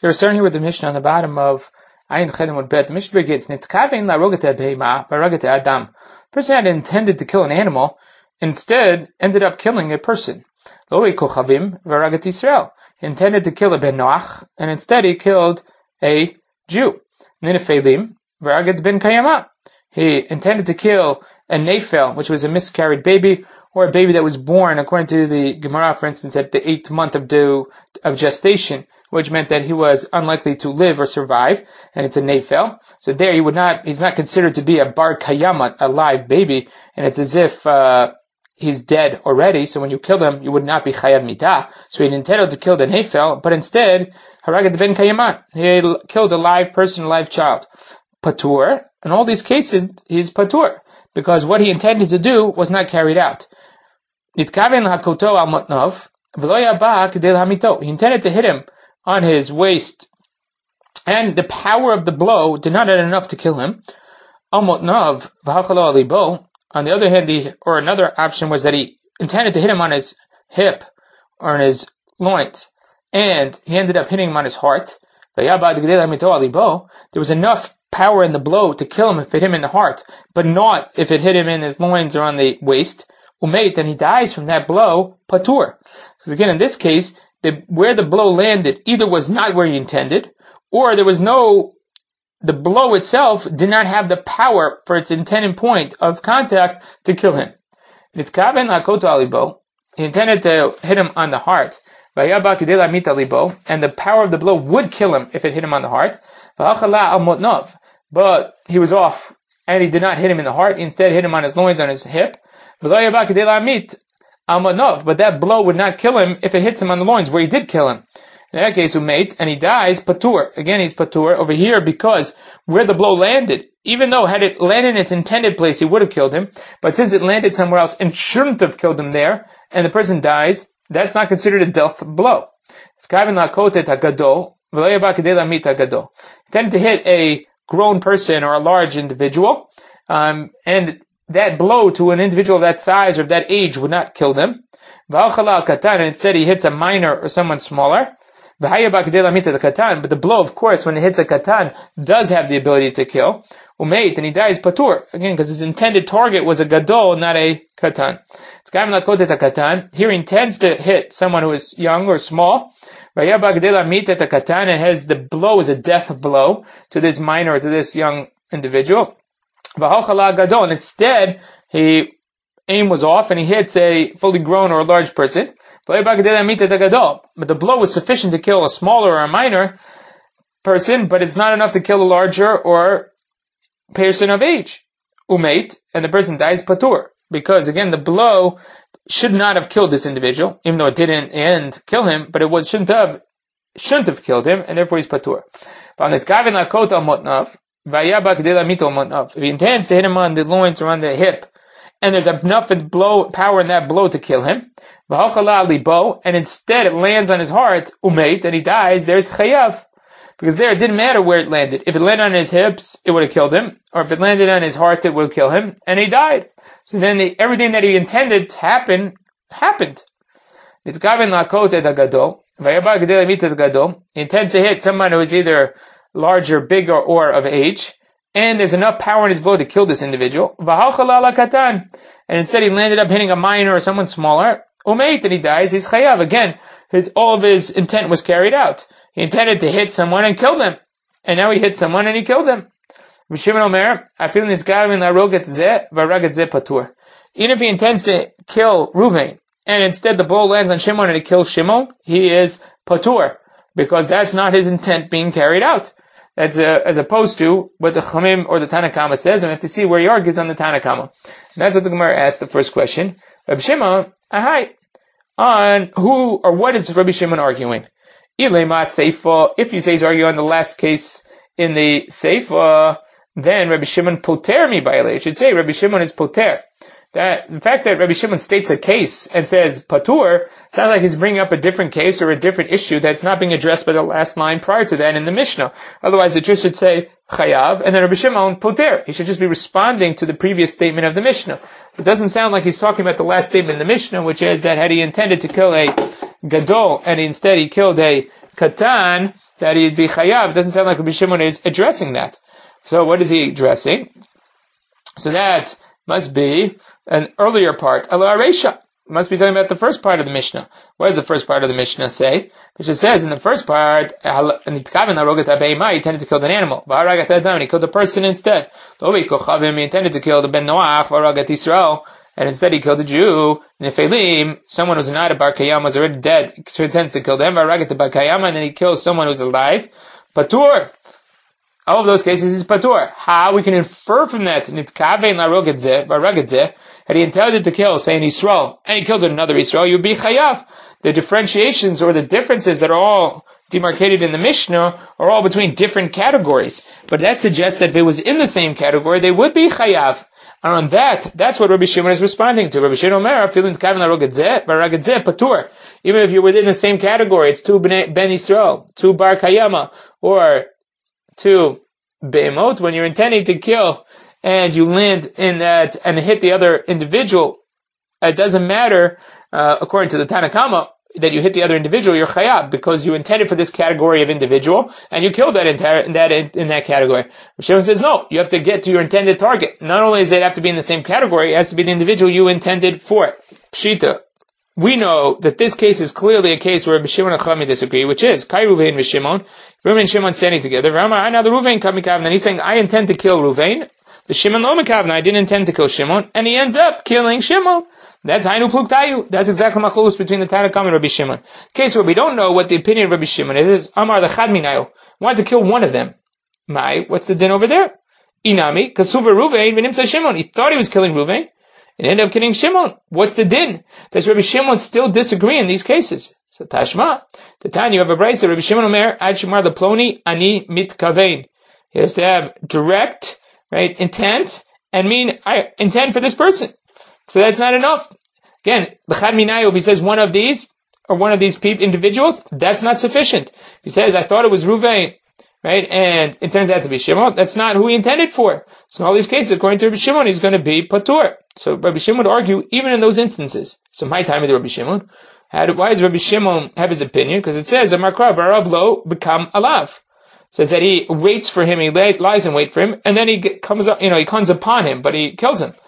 You're starting here with the Mishnah on the bottom of Ayin Chedim Would Bet. The Mishnah begins, Nitkavin la rogate behema, baragate adam. The person had intended to kill an animal, instead ended up killing a person. Loi kochavim, varagat Yisrael. He intended to kill a ben Noach, and instead he killed a Jew. Ninefeilim, varagat ben Kayama. He intended to kill a Nefel, which was a miscarried baby, or a baby that was born, according to the Gemara, for instance, at the 8th month of gestation, which meant that he was unlikely to live or survive, and it's a Nefel. So there he's not considered to be a Bar Kayamat, a live baby, and it's as if he's dead already, so when you kill him, you would not be Chayav Mitah. So he intended to kill the Nefel, but instead, Haragat ben Kayamat, he killed a live person, a live child. Patur, in all these cases, he's Patur, because what he intended to do was not carried out. He intended to hit him on his waist, and the power of the blow did not have enough to kill him. On the other hand, or another option was that he intended to hit him on his hip or on his loins, and he ended up hitting him on his heart. There was enough power in the blow to kill him if it hit him in the heart, but not if it hit him in his loins or on the waist. Umeit, and he dies from that blow, patur. Because again, in this case, where the blow landed either was not where he intended, or the blow itself did not have the power for its intended point of contact to kill him. He intended to hit him on the heart, and the power of the blow would kill him if it hit him on the heart. But he was off, and he did not hit him in the heart. He instead hit him on his loins, on his hip. But that blow would not kill him if it hits him on the loins, where he did kill him. In that case, umeit, and he dies, patur. Again, he's patur over here because where the blow landed, even though had it landed in its intended place, he would have killed him. But since it landed somewhere else and shouldn't have killed him there, and the person dies, that's not considered a death blow. He intended to hit a grown person or a large individual, and that blow to an individual of that size or of that age would not kill them. And instead he hits a minor or someone smaller. But the blow, of course, when it hits a katan, does have the ability to kill. Umeit, and he dies patur. Again, because his intended target was a gadol, not a katan. Here he intends to hit someone who is young or small. And has the blow is a death blow to this minor or to this young individual. And instead, aim was off and he hits a fully grown or a large person. But the blow was sufficient to kill a smaller or a minor person, but it's not enough to kill a larger or person of age. Umeit, and the person dies patur. Because again, the blow should not have killed this individual, even though it didn't kill him, but it shouldn't have killed him, and therefore he's patur. If he intends to hit him on the loins or on the hip, and there's enough power in that blow to kill him, and instead it lands on his heart, umeit, and he dies, there's chayav. Because there it didn't matter where it landed. If it landed on his hips, it would have killed him, or if it landed on his heart, it would kill him, and he died. So then everything that he intended to happen, happened. It's gavin lakot et hagadol. He intends to hit someone who is either larger, bigger, or of age, and there's enough power in his blow to kill this individual. And instead he landed up hitting a minor or someone smaller. Umeit, and he dies, he's chayav. Again, all of his intent was carried out. He intended to hit someone and kill them. And now he hit someone and he killed them. Even if he intends to kill Reuven, and instead the blow lands on Shimon and it kills Shimon, he is patur, because that's not his intent being carried out. That's as opposed to what the Chamim or the Tanakama says, and we have to see where he argues on the Tanakama. And that's what the Gemara asked the first question. Rabbi Shimon, on who or what is Rabbi Shimon arguing? If you say he's arguing on the last case in the Seifa, then Rabbi Shimon poter mi ba'ilei. It should say Rabbi Shimon is poter. The fact that Rabbi Shimon states a case and says patur sounds like he's bringing up a different case or a different issue that's not being addressed by the last line prior to that in the Mishnah. Otherwise, it just should say chayav, and then Rabbi Shimon poter. He should just be responding to the previous statement of the Mishnah. It doesn't sound like he's talking about the last statement in the Mishnah, which is that had he intended to kill a gadol and instead he killed a katan, that he'd be chayav. It doesn't sound like Rabbi Shimon is addressing that. So what is he addressing? So that must be an earlier part. Ala Aresha. Must be talking about the first part of the Mishnah. What does the first part of the Mishnah say? Which it says in the first part, he tended to kill an animal. And he killed a person instead. He intended to kill the Ben Noach, and instead he killed a Jew. Nefelim, someone who's not a Bar Kayama was already dead, he intends to kill them. And then he kills someone who's alive. Patur. All of those cases is patur. How we can infer from that? Had he intended to kill, say, an Yisrael, and he killed another Yisrael, you would be chayav. The differentiations or the differences that are all demarcated in the Mishnah are all between different categories. But that suggests that if it was in the same category, they would be chayav. And on that's what Rabbi Shimon is responding to. Rabbi Shimon Omer, patur. Even if you're within the same category, it's two Ben Yisrael, two Bar Kayama, or two Be'emot, when you're intending to kill, and you land in that and hit the other individual, it doesn't matter, according to the Tanakama, that you hit the other individual, you're chayav, because you intended for this category of individual, and you killed that in that category. Shimon says, no, you have to get to your intended target. Not only does it have to be in the same category, it has to be the individual you intended for it. Pshita. We know that this case is clearly a case where Rabbi Shimon and Chachamim disagree, which is Kai Ruvain and Shimon. Ruvain and Shimon standing together. Now the Ruvain kamikav, and he's saying, I intend to kill Ruvain. The Shimon lo mikavna, I didn't intend to kill Shimon, and he ends up killing Shimon. That's Hainu Pluktayu. That's exactly machlus between the Tanakam and Rabbi Shimon. Case where we don't know what the opinion of Rabbi Shimon is Amar the Chadminayu, wanted to kill one of them. Mai, what's the din over there? Inami, Kasuva Ruvain, Venimsa Shimon. He thought he was killing Ruvain, and ended up killing Shimon. What's the din? Does Rabbi Shimon still disagree in these cases? So Tashma, the Tanya, you have a brayse, Rabbi Shimon Omer, Ad Shemar the Ploni, Ani Mitkavein. He has to have direct, right, intent, and mean, I intend for this person. So that's not enough. Again, l'chad minayu, if he says one of these, or one of these individuals, that's not sufficient. If he says, I thought it was Ruvain, right, and it turns out to be Shimon, that's not who he intended for. So in all these cases, according to Rabbi Shimon, he's going to be patur. So Rabbi Shimon would argue, even in those instances. So my time with Rabbi Shimon, why does Rabbi Shimon have his opinion? Because it says, Amar Krav, Arav lo become alav. Says that he waits for him, he lies in wait for him, and then he comes up, he comes upon him, but he kills him.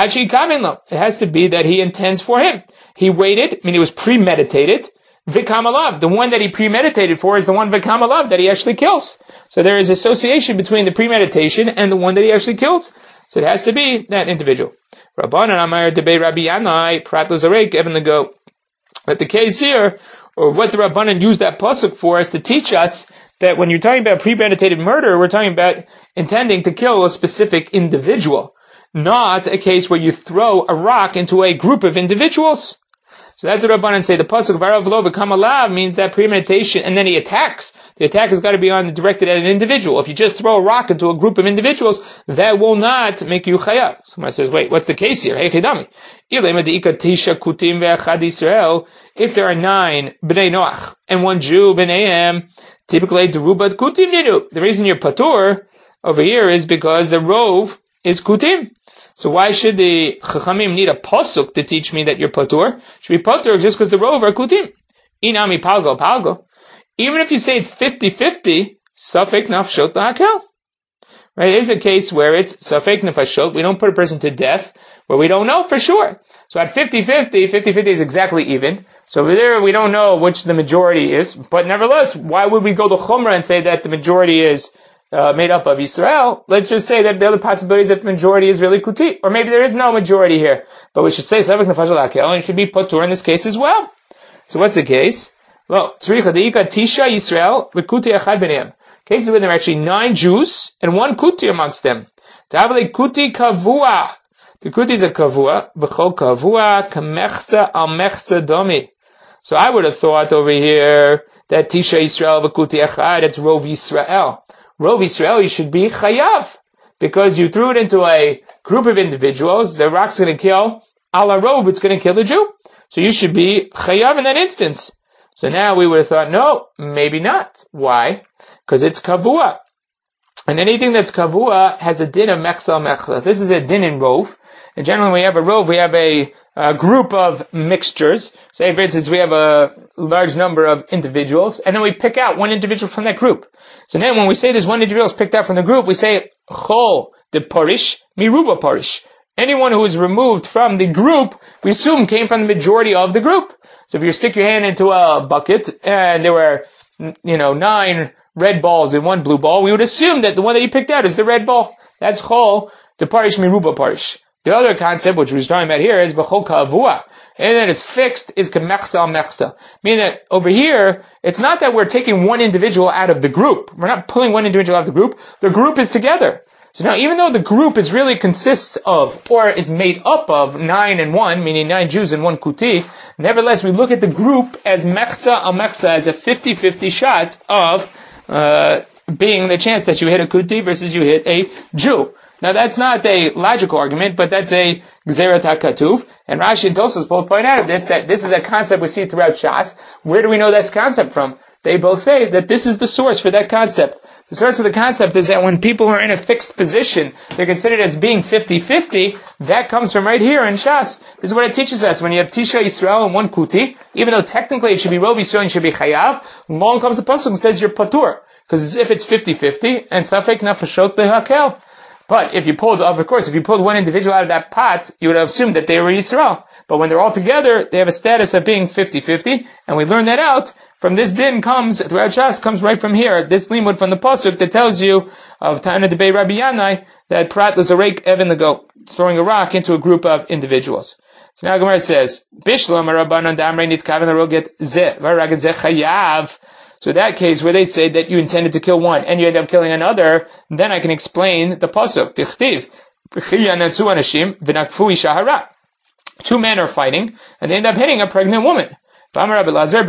It has to be that he intends for him. He waited, he was premeditated. Vikam alav, the one that he premeditated for is the one Vikam alav that he actually kills. So there is association between the premeditation and the one that he actually kills. So it has to be that individual. Rabbanan Amar Debei Rabbi Yanai Prat Lozarek Evan the Goat. But the case here, or what the Rabbanan used that pasuk for, is to teach us that when you're talking about premeditated murder, we're talking about intending to kill a specific individual, not a case where you throw a rock into a group of individuals. So that's what Rabbanan say. The pasuk Varav lo become alav means that premeditation, and then he attacks. The attack has got to be directed at an individual. If you just throw a rock into a group of individuals, that will not make you chayav. Someone says, wait, what's the case here? Hey, chidami. If there are 9 bnei Noach and 1 Jew bneihem, typically derubat kutim nidu. The reason you're patur over here is because the rov is kutim. So why should the Chachamim need a pasuk to teach me that you're patur? Should be patur just because the rov are kutim. Inami palgo. Even if you say it's 50-50, safek nafshot lahakel. Right? There's a case where it's safek nafashot. We don't put a person to death where we don't know for sure. So at 50-50 is exactly even. So over there we don't know which the majority is. But nevertheless, why would we go to Chumrah and say that the majority is made up of Yisrael? Let's just say that the other possibility is that the majority is really Kuti. Or maybe there is no majority here. But we should say Savik Nefashal Akel, and it should be Patur in this case as well. So what's the case? Well, Tzricha Deika Tisha Yisrael V'Kuti Achad B'neim. Cases where there are actually 9 Jews and 1 Kuti amongst them. Ta'avle Kuti Kavua. The Kuti is a Kavua. V'chol Kavua Kamechza Al Mechza Domi. So I would have thought over here that Tisha Yisrael V'Kuti Achad, it's Rov Yisrael. Rov Yisrael, you should be chayav, because you threw it into a group of individuals, the rock's going to kill, ala Rov, it's going to kill the Jew. So you should be chayav in that instance. So now we would have thought, no, maybe not. Why? Because it's kavua. And anything that's kavua has a din of mechza. This is a din in Rov. And generally when we have a rov, we have a group of mixtures. Say, for instance, we have a large number of individuals, and then we pick out one individual from that group. So then when we say this one individual is picked out from the group, we say, Chol de parish, miruba parish. Anyone who is removed from the group, we assume came from the majority of the group. So if you stick your hand into a bucket, and there were, 9 red balls and 1 blue ball, we would assume that the one that you picked out is the red ball. That's Chol de parish, miruba parish. The other concept, which we're talking about here, is b'chol ka'avua. And that is fixed, is k'mechsa al-mechsa. Meaning that over here, it's not that we're taking one individual out of the group. We're not pulling one individual out of the group. The group is together. So now, even though the group consists of, or is made up of 9 and 1, meaning 9 Jews and 1 Kuti, nevertheless, we look at the group as mechsa al-mechsa, as a 50-50 shot of, being the chance that you hit a Kuti versus you hit a Jew. Now that's not a logical argument, but that's a Gzerat HaKatuv. And Rashi and Tosfos both point out of this, that this is a concept we see throughout Shas. Where do we know this concept from? They both say that this is the source for that concept. The source of the concept is that when people are in a fixed position, they're considered as being 50-50. That comes from right here in Shas. This is what it teaches us. When you have Tisha Yisrael and 1 Kuti, even though technically it should be Rov Yisrael and it should be Chayav, along comes the pasuk and says you're Patur. Because as if it's 50-50, and Safek Nafashot Lehakel. But if you pulled one individual out of that pot, you would have assumed that they were Yisrael. But when they're all together, they have a status of being 50-50, and we learn that out from this din throughout Shas comes right from here, this limud from the pasuk that tells you of Ta'ana Debei Rabbi Yanai, that Prat L'Zarek Evan the goat, throwing a rock into a group of individuals. So now Gemara says, Bishlam Rabbanan Damrei Nitkaven Haroget Zeh, Varaget Zeh Chayav. So in that case, where they say that you intended to kill one and you end up killing another, then I can explain the pasuk. Tichtiv, Chiyanatsu Anashim, V'nakfu Ishahara. 2 men are fighting, and they end up hitting a pregnant woman. We're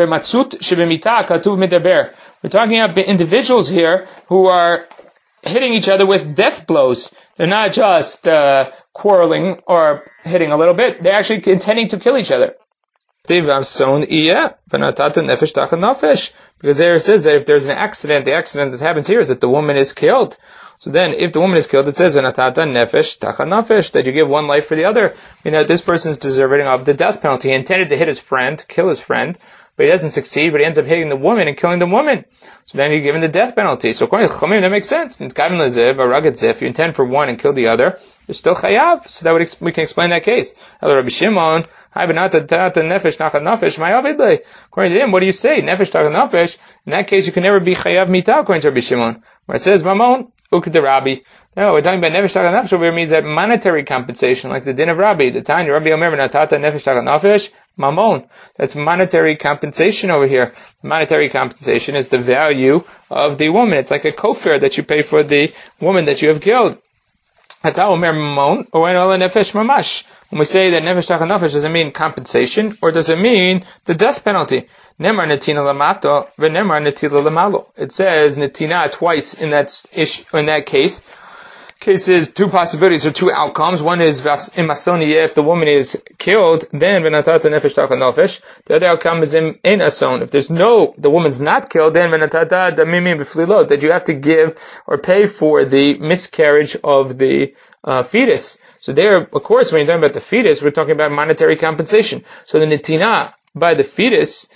talking about individuals here who are hitting each other with death blows. They're not just quarreling or hitting a little bit. They're actually intending to kill each other. Because there it says that if there's an accident, the accident that happens here is that the woman is killed. So then, if the woman is killed, it says that you give one life for the other. This person is deserving of the death penalty. He intended to hit his friend, kill his friend, but he doesn't succeed, but he ends up hitting the woman and killing the woman. So then you're given the death penalty. So according to Chachamim, that makes sense. If you intend for one and kill the other, you're still chayav. So that we can explain that case. Rabbi Shimon, according to him, what do you say? Nefesh tachat nefesh. In that case, you can never be chayav mita, according to Rabbi Shimon. Where it says, Mamon, uked Rabbi. No, we're talking about nefesh tachat nefesh over here means that monetary compensation, like the din of Rabbi. The Tanya, Rabbi Omer, natata nefesh tachat nefesh, mamon. That's monetary compensation over here. The monetary compensation is the value of the woman. It's like a kofar that you pay for the woman that you have killed. When we say that nefesh tachat nefesh, does it mean compensation or does it mean the death penalty? Nemar netina lamato v'nemar netila lamalo. It says netina twice in that case. Case is 2 possibilities or 2 outcomes. One is in masoniye, if the woman is killed, then v'natata nefesh tachat nefesh. The other outcome is in ason. If the woman's not killed, then v'natata damimim b'flilot, that you have to give or pay for the miscarriage of the fetus. So there, of course, when you're talking about the fetus, we're talking about monetary compensation. So the netina by the fetus,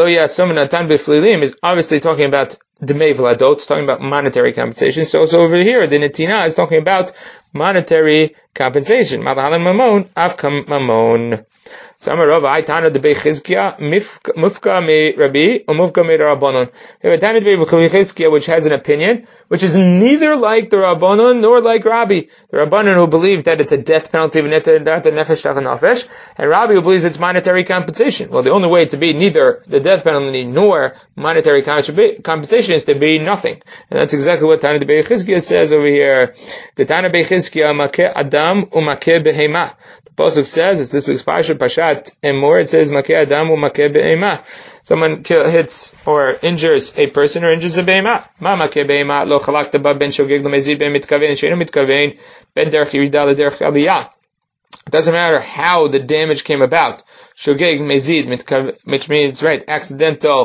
is obviously talking about Dmei Vladot, it's talking about monetary compensation. So also over here, the Netina is talking about monetary compensation. Malahalan Mamon, Avkam Mamon. Samarov, Aitana de Bechizkia, Mufka me Rabbi, or Mufka me Rabbanon. We have a Tana de Bechizkia which has an opinion, which is neither like the Rabbanon nor like Rabbi. The Rabbanon who believe that it's a death penalty, and Rabbi who believes it's monetary compensation. Well, the only way to be neither the death penalty nor monetary compensation is to be nothing. And that's exactly what Tana de Bechizkia says over here. The Tana Bechizkia, Makeh Adam u'Makeh Behema. The Pasuk says, it's this week's Pashat, and more, it says, Makeh Adam u'Makeh Behema. Someone hits or injures a person or injures a behema. Ma makeh behema lo chalakta ba ben shogeg lemezid ben mitkaven sheinu mitkaven ben derech yirida lederech aliyah. It doesn't matter how the damage came about. Shogeg mezid mitkaven, which means, right, accidental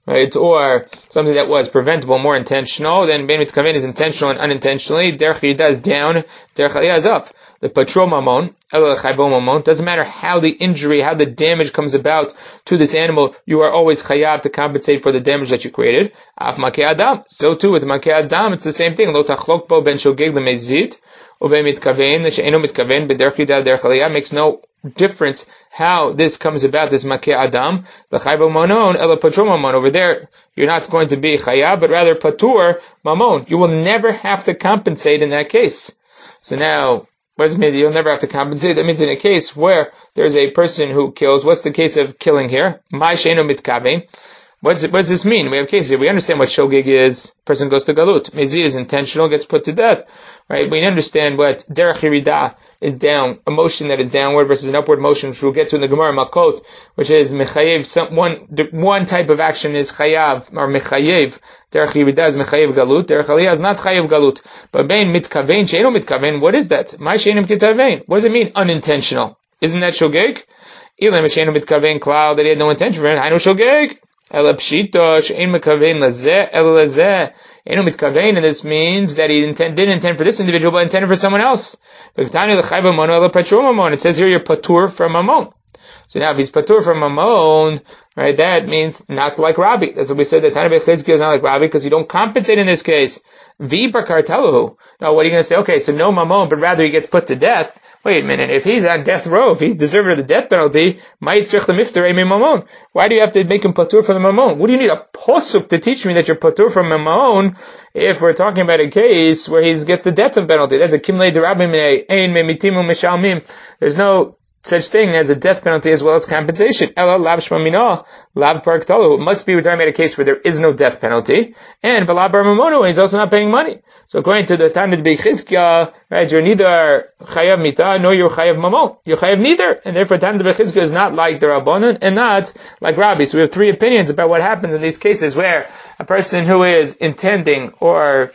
right? Or something that was preventable, more intentional, then bein mitkaven is intentional and unintentionally. Derech yirida is down, derech aliyah is up. The patro mamon, doesn't matter how the injury, how the damage comes about to this animal, you are always chayav to compensate for the damage that you created. Af makeh adam. So too with makeh adam, it's the same thing. Lo tachlok bo ben shogeg lemezid, o ben mitkaven, she'eno mitkaven, b'derech yirida derech aliyah, makes no difference how this comes about, this makeh adam. The chaybo manon, ela patro mamon. Over there, you're not going to be chayav, but rather patur mamon. You will never have to compensate in that case. So now, what does it mean? You'll never have to compensate. That means in a case where there's a person who kills, what's the case of killing here? Ma she'eno mitkaven. What does this mean? We have cases here. We understand what shogeg is. Person goes to galut. Mezid is intentional, gets put to death. Right? We understand what derech yirida is down, a motion that is downward versus an upward motion, which we'll get to in the Gemara Makot, which is mechayev. One type of action is chayav or mechayev. Derech yirida is mechayev galut. Derech aliyah is not chayev galut. But bein mitkaven, she'eno mitkaven, what is that? Ma she'eno mitkaven. What does it mean? Unintentional. Isn't that shogeg? Ilam she'eno mitkaven klal, that he had no intention for it. Hainu shogeg. Ela pshito she'en mekavein lazeh ela lazeh. Eno mitkavein, and this means that he didn't intend for this individual, but intended for someone else. It says here you're patur from mamon. So now if he's patur from mamon, right, that means not like Rabbi. That's what we said, that Tana Bechizki is not like Rabbi because you don't compensate in this case. V'ipar kartelahu. Now what are you going to say? Okay, so no mamon, but rather he gets put to death. Wait a minute, if he's on death row, if he's deserving of the death penalty, why do you have to make him patur from the mamon? What do you need a posuk to teach me that you're patur from mamon if we're talking about a case where he gets the death penalty? That's a kimlei derabim ein memitimu mishalmim. There's no such thing as a death penalty as well as compensation. Ela lav shmamino, lav parktolu. It must be we're talking about a case where there is no death penalty, and v'lav bar mamono, and he's also not paying money. So according to the Talmud Bechizkiah, right, you're neither chayav mita nor you're chayav mamon. You're chayav neither, and therefore Talmud Bechizkiah is not like the Rabbanon and not like Rabbi. So we have three opinions about what happens in these cases where a person who is intending or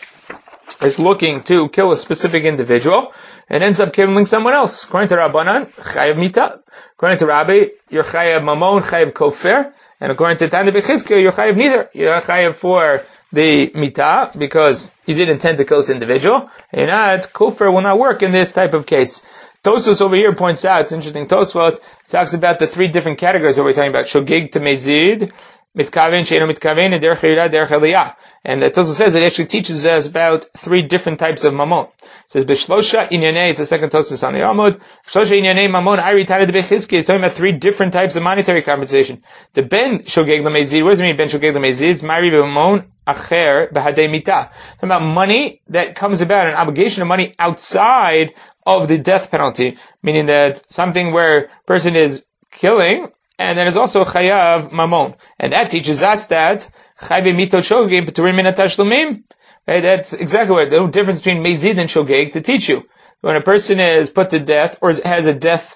is looking to kill a specific individual and ends up killing someone else. According to Rabbanan, chayav mita. According to Rabbi, you're chayav mamon, chayav kofer. And according to Talmud Bechizkiah, you're chayav neither. You're chayav for the mita because you did intend to kill this individual. And not kofer will not work in this type of case. Tosfos over here points out, it's interesting, Tosfos talks about the three different categories that we're talking about. Shogeg to mezid, mitkaven, she'eno mitkaven, and derech yirida, derech aliyah. And the Tosfos says it actually teaches us about three different types of mamon. It says, B'shlosha inyanei, it's the second Tosfos on the Amud. B'shlosha inyanei mamon, Ari Tana de Bechizki, is talking about three different types of monetary compensation. The ben shogeg lemezid, what does it mean, ben shogeg lemezid? Mari b'mamon acher b'hadei mita. Talking about money that comes about, an obligation of money outside of the death penalty, meaning that something where a person is killing, and then is also chayav mamon. And that teaches us that chayve mito shogeg p'turim min hatashlumim. Right, that's exactly what the difference between mezid and shogeg to teach you. When a person is put to death or has a death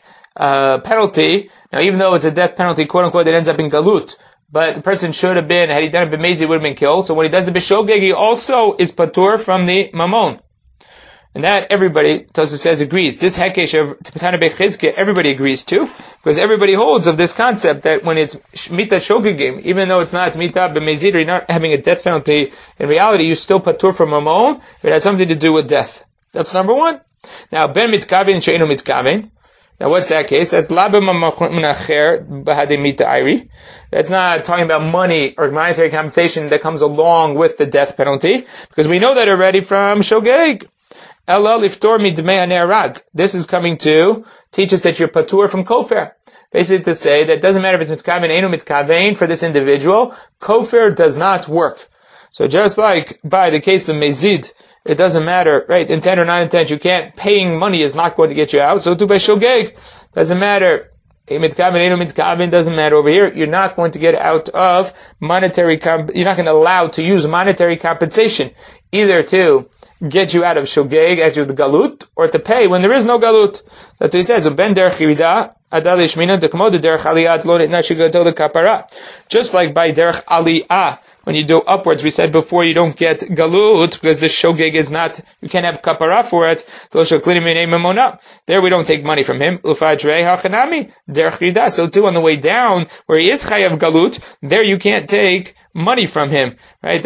penalty, now even though it's a death penalty, quote unquote, it ends up in galut, but the person should have been, had he done it b'mezid, would have been killed. So when he does it b'shogeg, he also is patur from the mamon. And that everybody, Tosfos says, agrees. This hekesh of Tana Bechizkiah, everybody agrees to, because everybody holds of this concept that when it's mita shogegim, even though it's not mita b'mezid, or you're not having a death penalty, in reality you still patur from mamon. It has something to do with death. That's number one. Now, ben mitkaven she'enu mitkaven. Now, what's that case? That's labem menacher b'hadei mita ayri. That's not talking about money or monetary compensation that comes along with the death penalty, because we know that already from shogeg. Ella liftor midmei hanerag. This is coming to teach us that you're patur from kofer. Basically to say that it doesn't matter if it's mitkaven, enu mitkaven for this individual, kofer does not work. So just like by the case of mezid, it doesn't matter, right, intent or non-intent, you can't, paying money is not going to get you out. So too by shogeg, doesn't matter. Mitkaven, enu mitkaven, doesn't matter over here. You're not going to get out of monetary, you're not going to allow to use monetary compensation, either to get you out of shogeg, out of the galut, or to pay when there is no galut. That's what he says. Ben derech yirida, adal yishmina, dekmo de derech aliyah, lo nitna shigato de kapara. Just like by derech aliyah, when you do upwards, we said before you don't get galut, because the shogeg is not, you can't have kapara for it. There we don't take money from him. So too, on the way down, where he is chayav galut, there you can't take money from him, right?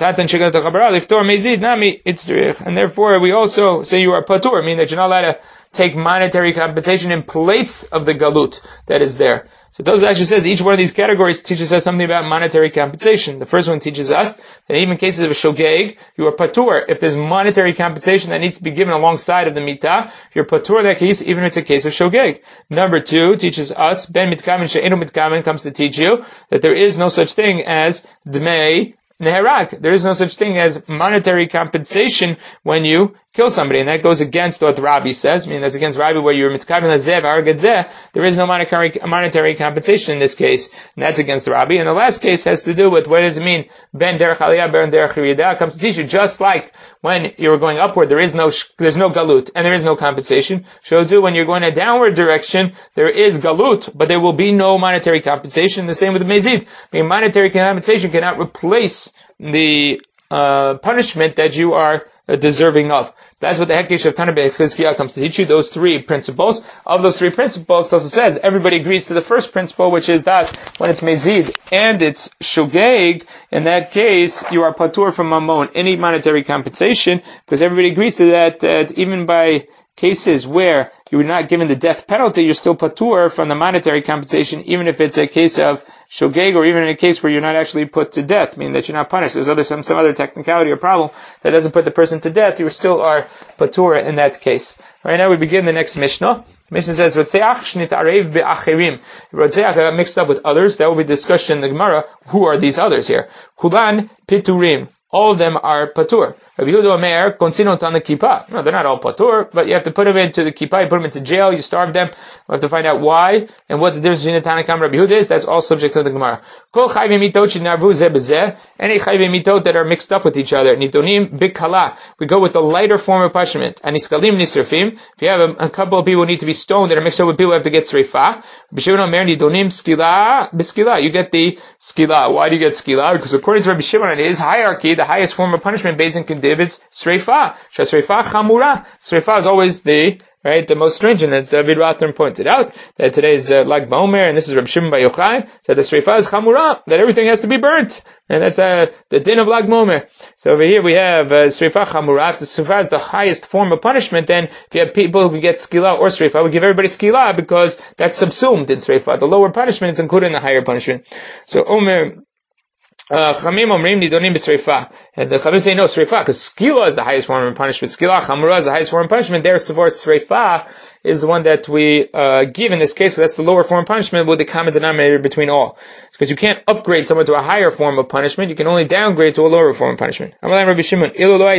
And therefore we also say you are patur, meaning that you're not allowed to take monetary compensation in place of the galut that is there. So Tosfos actually says each one of these categories teaches us something about monetary compensation. The first one teaches us that even in cases of a shogeg, you are patur. If there's monetary compensation that needs to be given alongside of the mitah, you're patur in that case, even if it's a case of shogeg. Number two teaches us, ben mitkaven she'enu mitkaven comes to teach you that there is no such thing as dmei neherag. There is no such thing as monetary compensation when you kill somebody, and that goes against what Rabbi says. I mean, that's against Rabbi where you're mitkaven hazeh v'argadzeh. There is no monetary compensation in this case, and that's against Rabbi. And the last case has to do with what does it mean ben derech aliyah, ben derech yeridah. Comes to teach you just like when you're going upward, there's no galut and there is no compensation. Shows you when you're going a downward direction, there is galut, but there will be no monetary compensation. The same with mezid. I mean, monetary compensation cannot replace the punishment that you are deserving of. So that's what the Hekesh of Tana B'Chizkiah comes to teach you, those three principles. Of those three principles, Tosfos says, everybody agrees to the first principle, which is that when it's mezid and it's shogeg, in that case, you are patur from mamon, any monetary compensation, because everybody agrees to that even by cases where you were not given the death penalty, you're still patur from the monetary compensation, even if it's a case of shogeg, or even in a case where you're not actually put to death, meaning that you're not punished. There's some other technicality or problem that doesn't put the person to death, you still are patur in that case. Right now we begin the next Mishnah. The Mishnah says, Rotzeach shnitarev be'acherim. Rotzeach got mixed up with others. That will be discussion in the Gemara. Who are these others here? Kulan piturim. All of them are patur. Rabbi Yehuda Omer, konsinot on the kippah. No, they're not all patur, but you have to put them into the kippah, you put them into jail, you starve them. We have to find out why, and what the difference between the Tanakh and Rabbi Yehuda is. That's all subject to the Gemara. Kol chayvei mitot shenarvu zeh b'zeh. Any chayvei mitot that are mixed up with each other. Nitonim bikala. We go with the lighter form of punishment. Aniskalim nisrafim. If you have a couple of people who need to be stoned that are mixed up with people who have to get sreifah. Rabbi Shimon Omer, nitonim skila b'skila. You get the skila. Why do you get skila? Because according to Rabbi Shimon, in his hierarchy, the highest form of punishment based in Kendiv is sreifah. Sreifah chamura. Sreifah is always the most stringent, as David Rothern pointed out, that today is Lag BaOmer, and this is Rabbi Shimon Bar Yochai, so the sreifah is chamura, that everything has to be burnt. And that's the din of Lag BaOmer. So over here we have sreifah chamura. If the sreifah is the highest form of punishment, then if you have people who can get skila or sreifah, we give everybody skila because that's subsumed in sreifah. The lower punishment is included in the higher punishment. So Omer, Chamim omrim nidonim b'sreifah. And the Chamim say no, sreifah, because skila is the highest form of punishment. Skila, chamura is the highest form of punishment. There, sreifah is the one that we give in this case, so that's the lower form of punishment with the common denominator between all. Because you can't upgrade someone to a higher form of punishment, you can only downgrade to a lower form of punishment. We had this earlier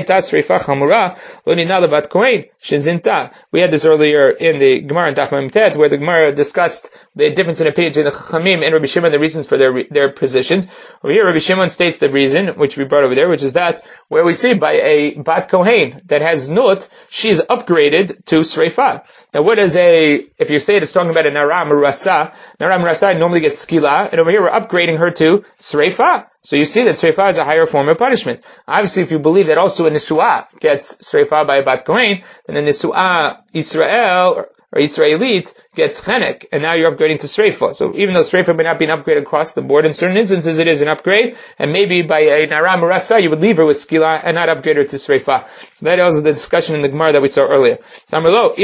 in the Gemara in Daf Memtet, where the Gemara discussed the difference in opinion between the Chachamim and Rabbi Shimon, the reasons for their positions. Over here, Rabbi Shimon states the reason, which we brought over there, which is that where we see by a Bat Kohen that has Nut, she is upgraded to Sreifah. Now what is if you say it's talking about a Naram Rasa normally gets Skila, and over here we're upgrading her to Sreifah. So you see that Sreifah is a higher form of punishment. Obviously, if you believe that also a Nisu'ah gets Sreifah by a Bat Kohen, then a Nisu'ah Israel, or Israelite gets chenek, and now you're upgrading to sreifa. So even though sreifa may not be an upgrade across the board, in certain instances it is an upgrade, and maybe by a naram rasa you would leave her with skila and not upgrade her to sreifa. So that was the discussion in the Gemara that we saw earlier. So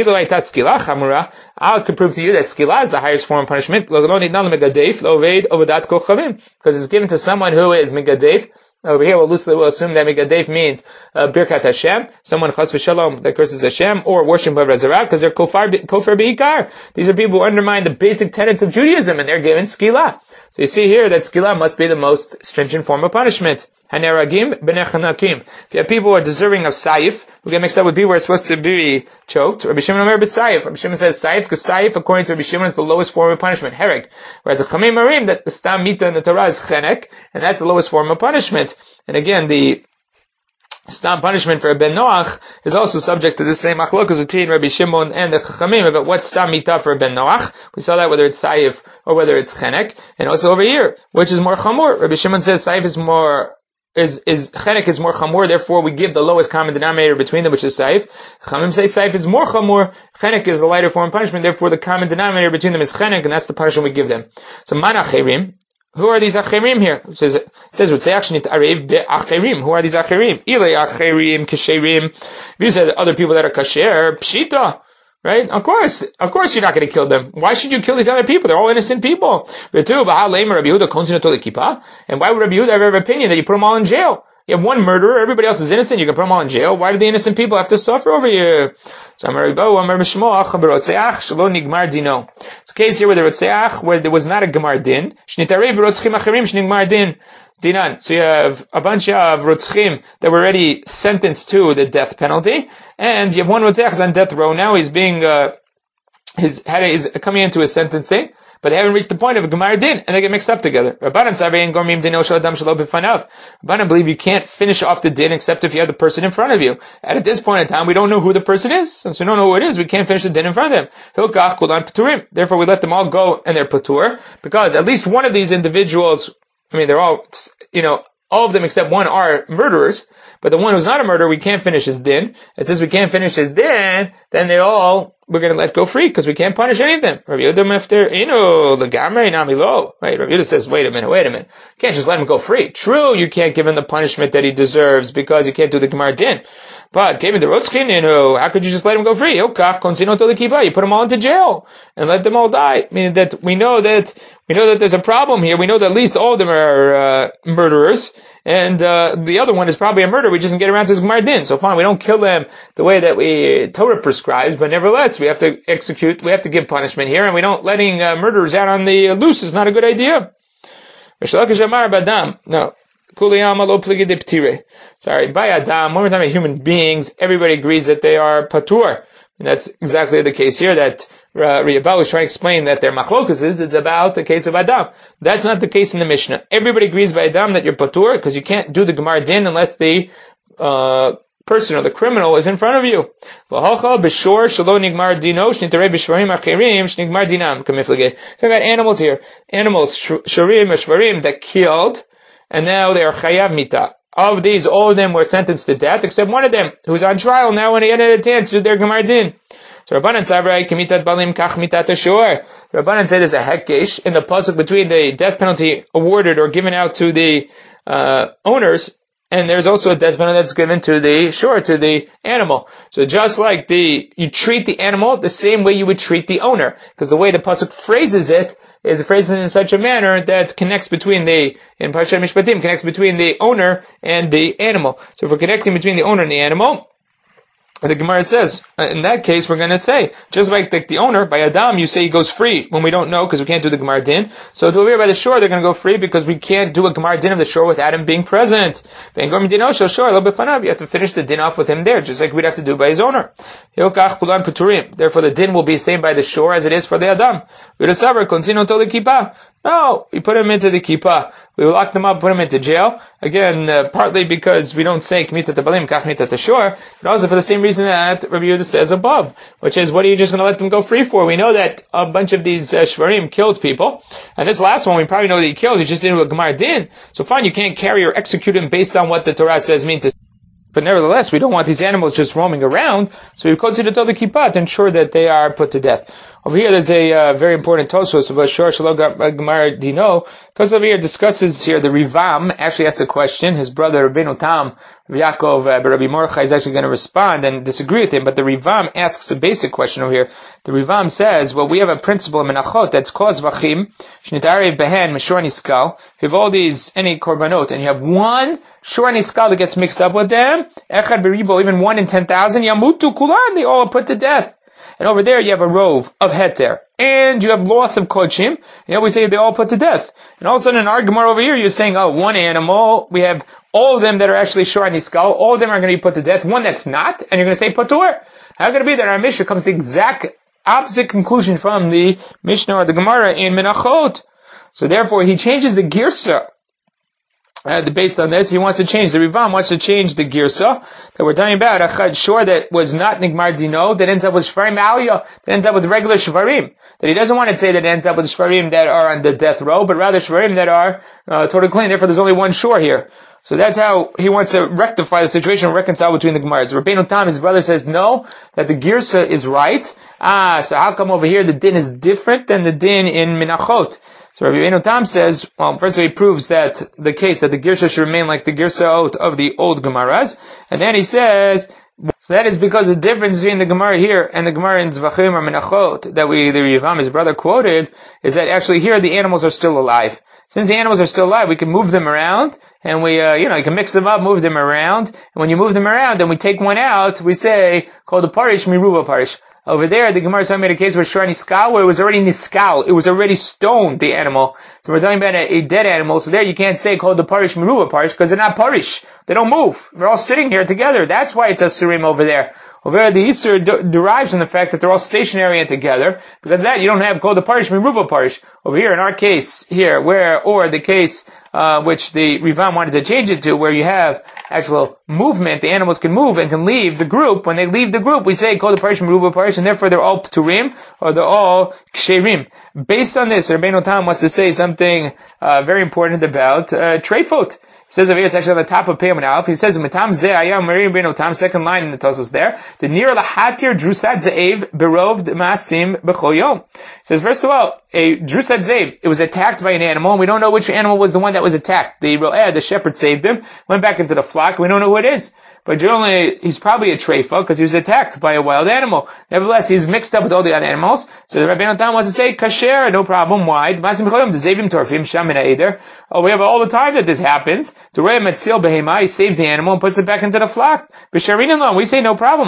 I could prove to you that skila is the highest form of punishment, because it's given to someone who is megadef. Over here, we'll assume that Megadef means Birkat Hashem, someone Chas v'Shalom that curses Hashem, or worship of Razarah, because they're Kofar Be'ikar. These are people who undermine the basic tenets of Judaism, and they're given Skila. So you see here that Skila must be the most stringent form of punishment. Haneragim b'nechanakim. If you have people who are deserving of Saif, who get mixed up with people who are supposed to be choked, Rabbi Shimon Omer b'Saif. Rabbi Shimon says Saif, because Saif, according to Rabbi Shimon, is the lowest form of punishment, Hereg. Whereas the Chamim Marim, that the Stam Mita in the Torah is Chenek, and that's the lowest form of punishment. And again, the Stam punishment for a ben Noach is also subject to the same machlokas between Rabbi Shimon and the Chachamim about what stam mitah for a ben Noach. We saw that whether it's saif or whether it's chenek, and also over here, which is more chamor. Rabbi Shimon says saif is more chenek is more chamor, therefore we give the lowest common denominator between them, which is saif. Chachamim say saif is more chamor, chenek is the lighter form of punishment, therefore the common denominator between them is chenek, and that's the punishment we give them. So manacherim. Who are these acherim here? It says, who are these acherim? Ilay acherim, kasherim. If you said other people that are kasher, pshita, right? Of course you're not going to kill them. Why should you kill these other people? They're all innocent people. And why would Rabbi Yehuda have an opinion that you put them all in jail? You have one murderer, everybody else is innocent, you can put them all in jail. Why do the innocent people have to suffer over here? So it's a case here where the Rotzeach, where there was not a Gemar Din. So you have a bunch of Rotzchim that were already sentenced to the death penalty, and you have one Rotzeach who's on death row now, he's being, he's coming into his sentencing, but they haven't reached the point of a Gemar Din, and they get mixed up together. Rabbanan believe you can't finish off the Din except if you have the person in front of you. And at this point in time, we don't know who the person is. Since we don't know who it is, we can't finish the Din in front of them. Therefore, we let them all go and they're patur, because at least one of these individuals, they're all, all of them except one are murderers, but the one who's not a murderer, we can't finish his din. And since we can't finish his din, then we're going to let go free, because we can't punish any of them. Rabbi Yehuda says, wait a minute. You can't just let him go free. True, you can't give him the punishment that he deserves, because you can't do the Gemar Din. But gave him the Rotzkin, how could you just let him go free? You put them all into jail, and let them all die. Meaning that we know that there's a problem here. We know that at least all of them are murderers, and the other one is probably a murderer. We just didn't get around to his Gemar Din. So fine, we don't kill them the way that Torah prescribes, but nevertheless, we have to give punishment here, and we don't letting murderers out on the loose is not a good idea. No. Sorry, by Adam, when we're talking about human beings, everybody agrees that they are patur. And that's exactly the case here that Riyabal was trying to explain that their machlokas is about the case of Adam. That's not the case in the Mishnah. Everybody agrees by Adam that you're patur, because you can't do the Gemar Din unless the person or the criminal is in front of you. So I got animals here. Animals, shvarim, that killed, and now they are chayav mitah. Of these, all of them were sentenced to death, except one of them, who's on trial now when he had a chance to do their Gemar Din. So Rabbanan Savrai kemitat balim kach mitat ashur. Rabbanan said there's a hekkesh in the pasuk between the death penalty awarded or given out to the owners, and there's also a death penalty that's given to the animal. So just like you treat the animal the same way you would treat the owner, because the way the pasuk phrases it is phrased in such a manner that connects between in Parshat Mishpatim, connects between the owner and the animal. So if we're connecting between the owner and the animal, the Gemara says, in that case, we're going to say, just like the owner, by Adam, you say he goes free when we don't know, because we can't do the Gemar Din. So over here by the shore, they're going to go free because we can't do a Gemar Din of the shore without him being present. You have to finish the din off with him there, just like we'd have to do by his owner. Therefore, the din will be the same by the shore as it is for the Adam. No, we put him into the kippah. We lock them up, put him into jail. Again, partly because we don't say kmitat balim kach mitat ashur, but also for the same reason that Rabbi Yehuda says above, which is, what are you just going to let them go free for? We know that a bunch of these shvarim killed people, and this last one we probably know that he killed. He just didn't do a Gemar Din. So fine, you can't carry or execute him based on what the Torah says mean to. But nevertheless, we don't want these animals just roaming around, so we consider to the kippah to ensure that they are put to death. Over here, there's a very important Tosfos about Shor Shalom Gemar Dino. Tosfos over here discusses here the Rivam actually asks a question. His brother Rabbeinu Tam, Yaakov, Rabbi Mordechai is actually going to respond and disagree with him. But the Rivam asks a basic question over here. The Rivam says, well, we have a principle in Menachot that's called Zvachim, Shnitarev Behen, Meshor Niskal. If you have all these, any korbanot, and you have one Shor Niskal that gets mixed up with them, Echad Beribo, even 1 in 10,000, Yamutu Kulan, they all are put to death. And over there you have a rove of heter, and you have loss of kodshim, and we say they all put to death. And all of a sudden in our Gemara over here, you're saying, one animal, we have all of them that are actually shor niskal, all of them are going to be put to death, one that's not, and you're going to say patur. How can it be that our Mishnah comes to the exact opposite conclusion from the Mishnah or the Gemara in Menachot? So therefore he changes the girsa Based on this, he wants to change. The Rivam wants to change the girsa that we're talking about. A chad shor that was not nigmar dino, that ends up with shvarim aliyah, that ends up with regular shvarim. That he doesn't want to say that it ends up with shvarim that are on the death row, but rather shvarim that are totally clean. Therefore, there's only one shor here. So that's how he wants to rectify the situation and reconcile between the Gemaras. Rabbeinu Tam, his brother, says no, that the girsa is right. So how come over here the din is different than the din in Menachot? So Rabbeinu Tam says, well, first of all, he proves that the case that the Girsha should remain like the Girshaot of the old Gemaras, and then he says, so that is because the difference between the Gemara here and the Gemara in Zvachim or Menachot that the Rivam, his brother, quoted, is that actually here the animals are still alive. Since the animals are still alive, we can move them around, and we, you can mix them up, move them around, and when you move them around and we take one out, we say, called the parish, miruva parish. Over there, the Gemara is talking about a case where Shor Niskal, where it was already Niskal. It was already stoned, the animal. So we're talking about a dead animal. So there you can't say called the Parish Meruba Parish, because they're not Parish. They don't move. They're all sitting here together. That's why it's a Surim over there. Over there, the Yisur derives from the fact that they're all stationary and together. Because of that, you don't have called the Parish Meruba Parish. Over here, in our case here, or the case, which the Rivam wanted to change it to, where you have actual movement, the animals can move and can leave the group. When they leave the group, we say, call the Parish Meruba Parish, and therefore they're all Pturim, or they're all Ksherim. Based on this, Rabbeinu Tam wants to say something very important about Treifot. He says over here, it's actually on the top of Peyam and Aleph. He says, "Matam ze ayam Mary Rabbeinu Tam." Second line in the Tosfos there. The near lahatir drusat ze'ev beroved maasim b'choyom. He says, first of all, a drusat ze'ev, it was attacked by an animal, and we don't know which animal was the one that was attacked. The ro'eh, the shepherd, saved him, went back into the flock. We don't know who it is. But generally, he's probably a treifa because he was attacked by a wild animal. Nevertheless, he's mixed up with all the other animals. So the Rabbeinu Tam wants to say, kasher, no problem. Why? We have all the time that this happens. He saves the animal and puts it back into the flock. We say no problem.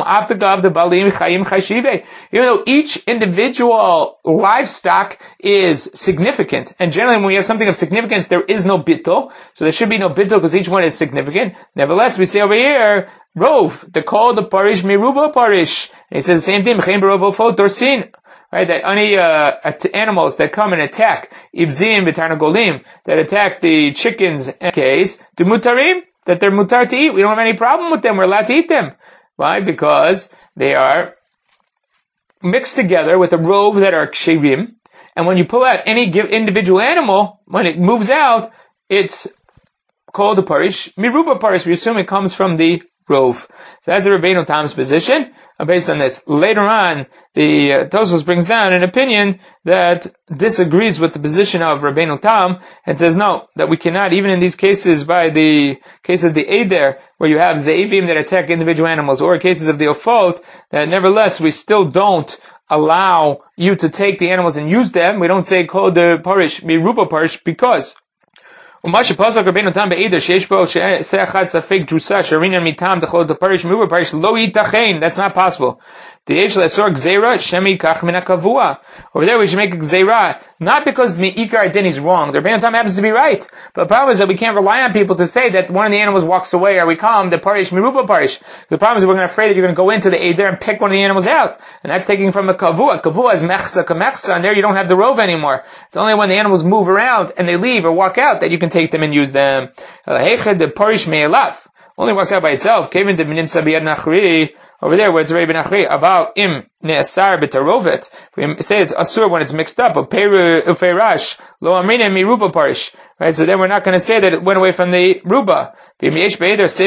Even though each individual livestock is significant. And generally, when we have something of significance, there is no bittul. So there should be no bittul because each one is significant. Nevertheless, we say over here, Rov, they're called the Parish Meruba Parish. And he says the same thing, right, that any animals that come and attack Ibzim Golim, that attack the chickens and case, the mutarim, that they're mutar to eat. We don't have any problem with them. We're allowed to eat them. Why? Because they are mixed together with a rov that are ksherim. And when you pull out any individual animal, when it moves out, it's called the Parish Meruba Parish. We assume it comes from the rov. So that's the Rabbeinu Tam's position. Based on this, later on, the Tosfos brings down an opinion that disagrees with the position of Rabbeinu Tam and says no, that we cannot, even in these cases, by the case of the Eider, where you have Ze'evim that attack individual animals, or cases of the Ofot, that nevertheless we still don't allow you to take the animals and use them. We don't say call the Parish Meruba Parish because that's not possible. Over there we should make a gzeira, not because Me'ikar Din is wrong. The Rabbeinu Tam happens to be right. But the problem is that we can't rely on people to say that one of the animals walks away, or we call him the Parish Meruba Parish. The problem is we're afraid that you're going to go into the Eider and pick one of the animals out. And that's taking from a kavua. Kavua is mechsa kamechsa, and there you don't have the rov anymore. It's only when the animals move around and they leave or walk out that you can take them and use them. The Parish Me'elaf only walks out by itself. Kevin de Minim Sabiyad Nachri, over there where it's Rebbe Nachri, Aval Im Ne'asar B'tarovet. We say it's Asur when it's mixed up, but Ufeirash, Lo Amrina Miruba Parish. Right, so then we're not going to say that it went away from the Ruba. If there's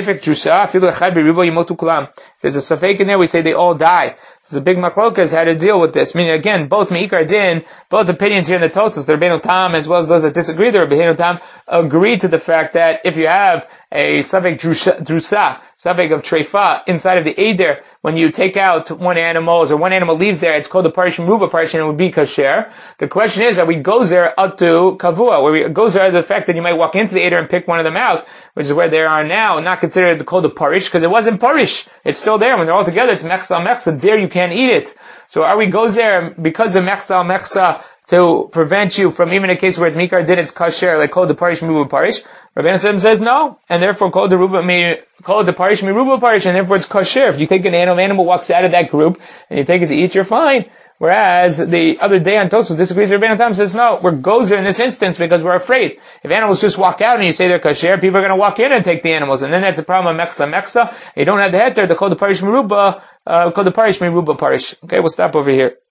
a Safek in there, we say they all die. There's a big machlokas how to deal with this. Meaning again, both Me'ikar Din, both opinions here in the Tosfos, the Rabbeinu Tam, as well as those that disagree, the Rabbeinu Tam agree to the fact that if you have a Safek Drusa, Safek of Treifa, inside of the Eider, when you take out one animal, or one animal leaves there, it's called the Parish Meruba Parish, and it would be kasher. The question is, are we goes there up to Kavua, where we goes there the fact that you might walk into the Eider and pick one of them out, which is where they are now, not considered called the Parish, because it wasn't Parish. It's still there. When they're all together, it's Mechsa Mechsa. There you can't eat it. So are we goes there because of Mechsa Mechsa to prevent you from even a case where it's Mikar Din, it's kasher, like called the Parish Meruba Parish? Rabbeinu Tam says no, and therefore called the Parish Meruba Parish, and therefore it's kasher. If you take an animal walks out of that group, and you take it to eat, you're fine. Whereas the other day on Tosfos disagrees with Rabbeinu Tam, says no, we're gozer in this instance because we're afraid. If animals just walk out and you say they're kasher, people are going to walk in and take the animals, and then that's a problem of meksa. You don't have the heter, the kol the parish meruba, kol the parish meruba parish. Okay, we'll stop over here.